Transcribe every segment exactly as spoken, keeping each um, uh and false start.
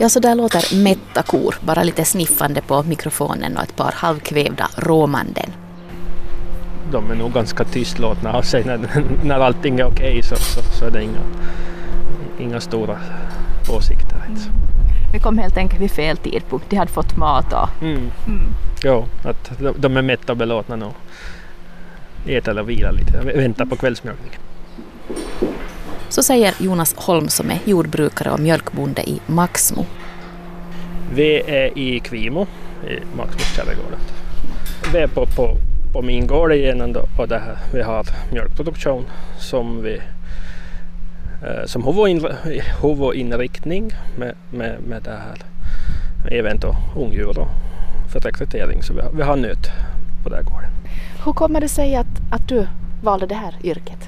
Ja, så där låter mätta kor, bara lite sniffande på mikrofonen och ett par halvkvävda råmanden. De är nog ganska tystlåtna av sig. När, när allting är okej så, så, så är det inga, inga stora åsikter. Mm. Vi kom helt enkelt vid fel tidpunkt. De hade fått mat och... Mm. Mm. Jo, att de, de är mätta och belåtna nu. Äta eller vila lite. Vänta på kvällsmjölkningen. Så säger Jonas Holm som är jordbrukare och mjölkbonde i Maxmo. Vi är i Kvimo i Maxmos kärregården. Vi är på, på, på min gård igen och det här, vi har mjölkproduktion som vi eh, som huvudinriktning med, med, med det här även då ungdjur och för rekrytering, så vi har, vi har nöt på den här gården. Hur kommer det sig att, att du valde det här yrket?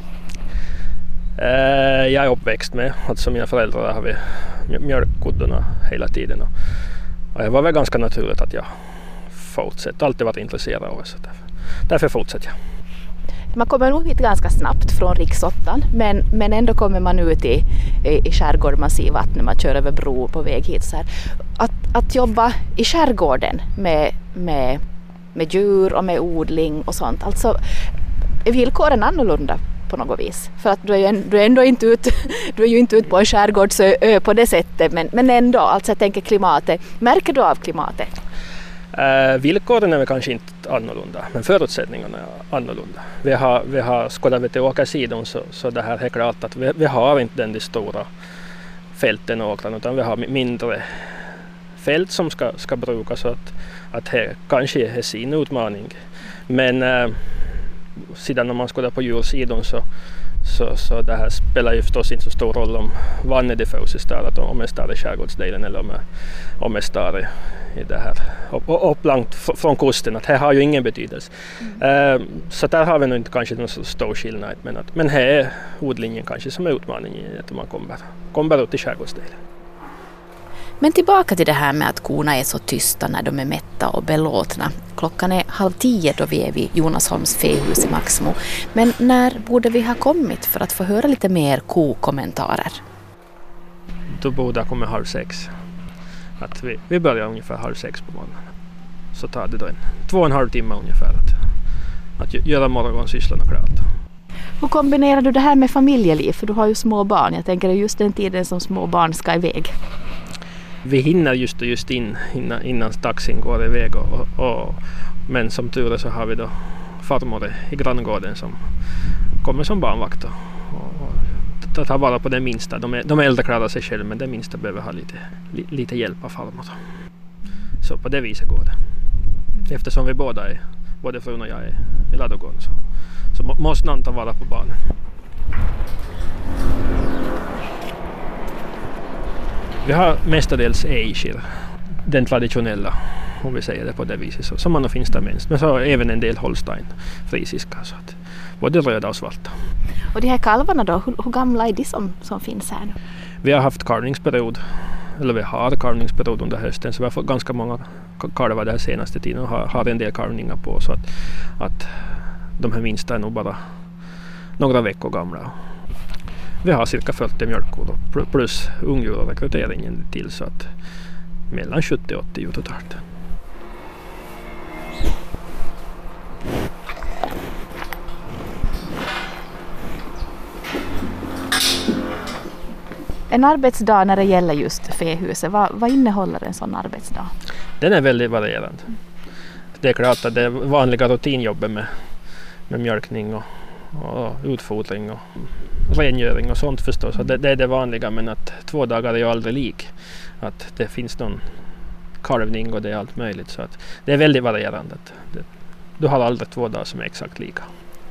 Eh, jag är uppväxt med, alltså mina föräldrar har vi mjölkkoddarna hela tiden och, och det var väl ganska naturligt att jag fortsätter, alltid varit intresserad av det, så därför, därför fortsätter jag. Man kommer nog hit ganska snabbt från riksåttan, men, men ändå kommer man ut i, i, i skärgården, man ser vattnet, man kör över bro på väg hit. Så här. Att, att jobba i skärgården med, med, med djur och med odling och sånt, alltså är villkoren annorlunda på något vis? För att du är ju, du är ändå inte ut, du är ju inte ut på en skärgårdsö på det sättet, men, men ändå, alltså jag tänker klimatet. Märker du av klimatet? Uh, villkoren är väl kanske inte annorlunda, men förutsättningarna är annorlunda. Vi har, vi har skulle vi till åkersidan så, så det här är klart att vi, vi har inte den de stora fälten och åkrarna, utan vi har mindre fält som ska, ska brukas, så att, att det kanske är sin utmaning. Men uh, sedan när man skulle på djursidan så, så, så det här spelar ju förstås inte så stor roll om vannet det fås där, att om det står i skärgårdsdelen eller om, om det står i, i det här upp, upp långt från kusten, att här har ju ingen betydelse. Mm. Uh, så där har vi nog inte kanske någon så stor skillnad, men, att, men här är odlingen kanske som är utmaningen att man kommer, kommer ut i skärgårdsdelen. Men tillbaka till det här med att korna är så tysta när de är mätta och belåtna. Klockan är halv tio då vi är vid Jonas Holms fähus i Maxmo. Men när borde vi ha kommit för att få höra lite mer kokommentarer? Då borde jag komma halv sex. Att vi, vi börjar ungefär halv sex på morgonen. Så tar det då en två och en halv timme ungefär att, att göra morgonsysslarna klart. Hur kombinerar du det här med familjeliv? För du har ju små barn. Jag tänker det är just den tiden som små barn ska iväg. Vi hinner just och just in innan, innan taxin går iväg och, och, men som tur är så har vi då farmor i granngården som kommer som barnvakt och, och, och tar vara på den minsta. De, är, de äldre klarar sig själv, men den minsta behöver ha lite, li, lite hjälp av farmor. Så på det viset går det. Eftersom vi båda är, både frun och jag är i ladugården, så, så må, måste någon ta vara på barnen. Vi har mestadels ejskir, den traditionella, om vi säger det på det viset, så, som man finns där minst. Men så även en del holstein, frisiska, så att både röda och svarta. Och de här kalvarna då, hur, hur gamla är de som, som finns här nu? Vi har haft kalvningsperiod, eller vi har kalvningsperiod under hösten, så vi har fått ganska många kalvar den senaste tiden och har, har en del kalvningar på, så att, att de här minsta är nog bara några veckor gamla. Vi har cirka fyrtio mjölkkor plus ungdjur och rekryteringen till, så att mellan sjuttio och åttio djur totalt. En arbetsdag när det gäller just fähuset, vad, vad innehåller en sån arbetsdag? Den är väldigt varierande. Det är klart att det är vanliga rutinjobbet med, med mjölkning och, och utfodring och rengöring och sånt förstås. Det, det är det vanliga, men att två dagar är ju aldrig lik. Att det finns någon kalvning och det är allt möjligt. Så att det är väldigt varierande. Det, du har aldrig två dagar som är exakt lika.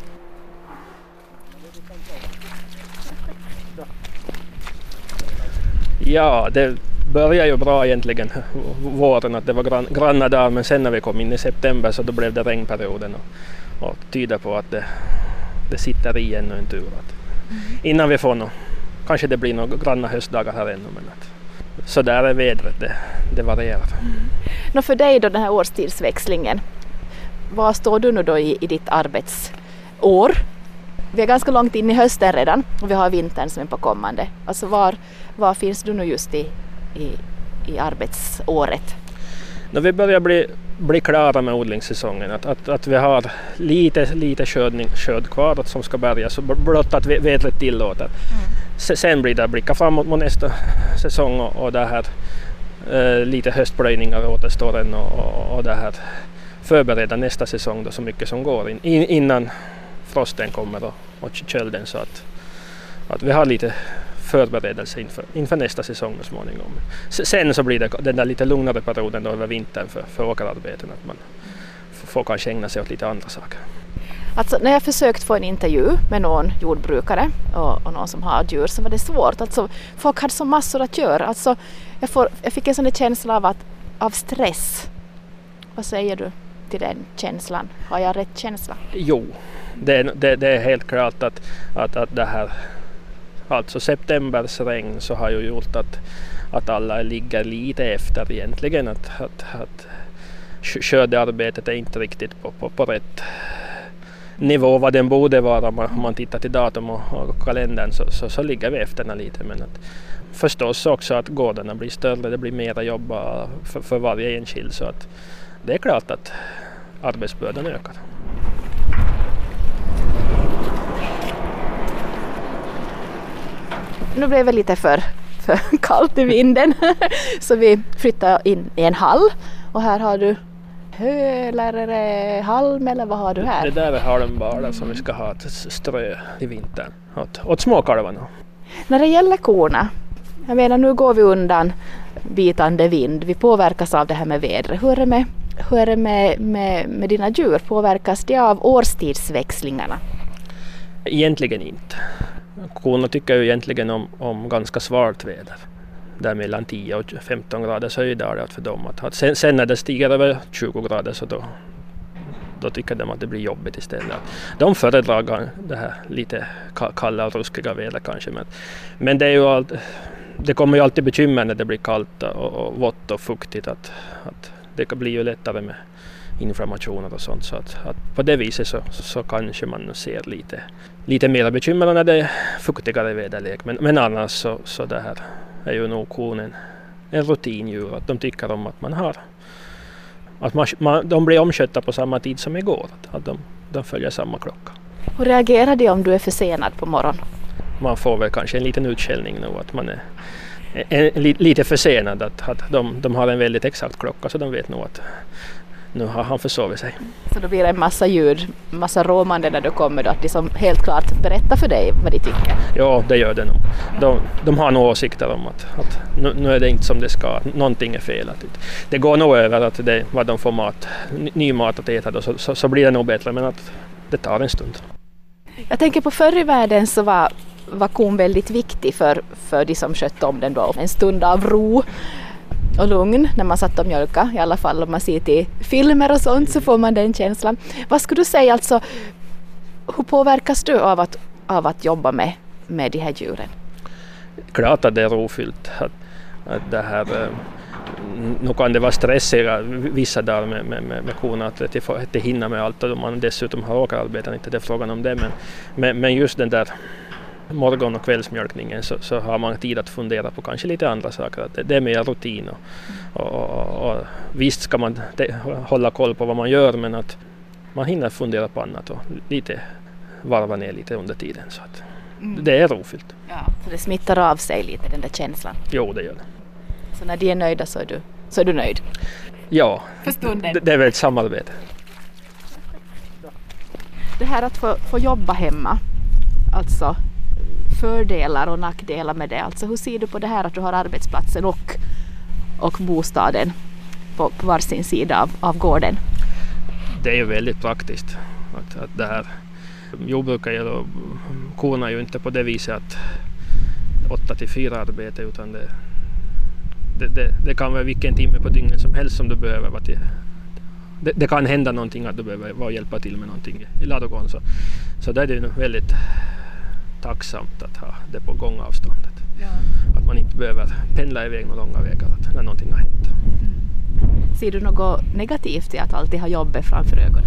Ja, det började ju bra egentligen våren, att det var grann, granna dagar, men sen när vi kom in i september så då blev det regnperioden och, och tyder på att det, det sitter i ännu en tur. Att mm. Innan vi får något, kanske det blir några granna höstdagar här ännu, men att, så där är vädret, det, det varierar. Mm. Nå för dig då, den här årstidsväxlingen, vad står du nu då i, i ditt arbetsår? Vi är ganska långt in i hösten redan och vi har vintern som är på kommande. Alltså var, var finns du nu just i, i, i arbetsåret? När vi börjar bli, bli klara med odlingssäsongen, att, att, att vi har lite, lite skördning, skörd kvar att som ska bärgas, så blott att vädret tillåter. Mm. Sen blir det blicka framåt mot nästa säsong och, och det här, eh, lite höstplöjningar återstår än och, och, och det här förbereda nästa säsong då så mycket som går in, in, innan frosten kommer och, och kölden, så att, att vi har lite förberedelse inför, inför nästa säsong så småningom. Sen så blir det den där lite lugnare perioden då över vintern för, för åkerarbeten, att man får kanske ägna sig åt lite andra saker. Alltså, när jag försökt få en intervju med någon jordbrukare och, och någon som har djur, så var det svårt. Alltså, folk hade så massor att göra. Alltså, jag, får, jag fick en sån känsla av, att, av stress. Vad säger du till den känslan? Har jag rätt känsla? Jo, det, det, det är helt klart att, att, att det här, alltså septembers regn så har ju gjort att, att alla ligger lite efter egentligen. Att, att, att skördearbetet är inte riktigt på, på, på rätt nivå vad den borde vara. Om man, om man tittar till datum och, och kalendern så, så, så ligger vi efter lite. Men att, förstås också att gårdarna blir större, det blir mera jobb för, för varje enskild. Så att det är klart att arbetsbördan ökar. Nu blev det lite för, för kallt i vinden så vi flyttar in i en hall, och här har du hö eller är det halm eller vad har du här? Det där är halmbalar som vi ska ha att strö i vintern åt, åt småkalvarna. När det gäller korna, jag menar nu går vi undan bitande vind, vi påverkas av det här med vädret. Hur är det med, hur är det med, med, med dina djur? Påverkas det av årstidsväxlingarna? Egentligen inte. Korna tycker ju egentligen om, om ganska svalt väder. Där mellan tio och femton graders höjd är det för dem. Att, att sen, sen när det stiger över tjugo grader så då, då tycker de att det blir jobbigt istället. De föredrar det här lite kalla och ruskiga väder kanske. Men, men det, är ju allt, det kommer ju alltid bekymmer när det blir kallt och, och vått och fuktigt. Att, att det blir ju lättare med inflammationer och sånt. Så att, att på det viset så, så, så kanske man ser lite, lite mer bekymmer när det är fuktigare väderlek. Men, men annars så, så det här är ju nog kon en, en rutindjur. Att de tycker om att man har att man, man, de blir omkötta på samma tid som igår. Att, att de, de följer samma klocka. Hur reagerar de om du är försenad på morgonen? Man får väl kanske en liten utskällning nu att man är en, en, lite försenad. Att, att de, de har en väldigt exakt klocka så de vet nog att nu har han försovit sig. Så då blir det en massa ljud, massa råmande när du kommer då, att de som helt klart berättar för dig vad de tycker? Ja, det gör det nog. De, de har nog åsikter om att, att nu, nu är det inte som det ska, att någonting är fel. Att det går nog över att det, vad de får mat, ny mat att äta då, så, så, så blir det nog bättre, men att det tar en stund. Jag tänker på förr i världen så var, var kon väldigt viktig för, för de som skötte om den då. En stund av ro och lugn när man satt och mjölka, i alla fall om man ser till filmer och sånt så får man den känslan. Vad skulle du säga, alltså, hur påverkas du av att, av att jobba med, med de här djuren? Klart att det är rofyllt. Att, att det här, nu kan det vara stressiga vissa dagar med, med, med, med korna att det, det hinner med allt och man dessutom har åkerarbeten, inte det är frågan om det, men, men, men just den där morgon- och kvällsmjölkningen så, så har man tid att fundera på kanske lite andra saker. Att det, det är mer rutin och, och, och, och visst ska man det, hålla koll på vad man gör, men att man hinner fundera på annat och lite varva ner lite under tiden. Så att mm. det är rofyllt. Ja, så det smittar av sig lite den där känslan? Jo, det gör det. Så när de är nöjda så är du, så är du nöjd? Ja, för stunden. Det, det är väl ett samarbete. Det här att få, få jobba hemma, alltså fördelar och nackdelar med det. Alltså hur ser du på det här att du har arbetsplatsen och, och bostaden på, på varsin sida av, av gården? Det är ju väldigt praktiskt. Att, att det här jordbrukar och korna är ju inte på det viset att åtta till fyra arbete, utan det, det, det, det kan vara vilken timme på dygnet som helst som du behöver vara till. Det, det kan hända någonting att du behöver vara hjälpa till med någonting i ladugården. Så, så det är ju väldigt tacksamt att ha det på gångavståndet. Ja. Att man inte behöver pendla iväg några långa vägar när någonting har hänt. Mm. Ser du något negativt i att alltid ha jobbet framför ögonen?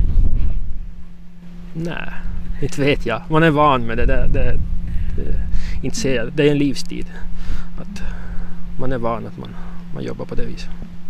Nej, inte vet jag. Man är van med det. det, det, det inte ser, det är en livstid. Att man är van att man, man jobbar på det viset.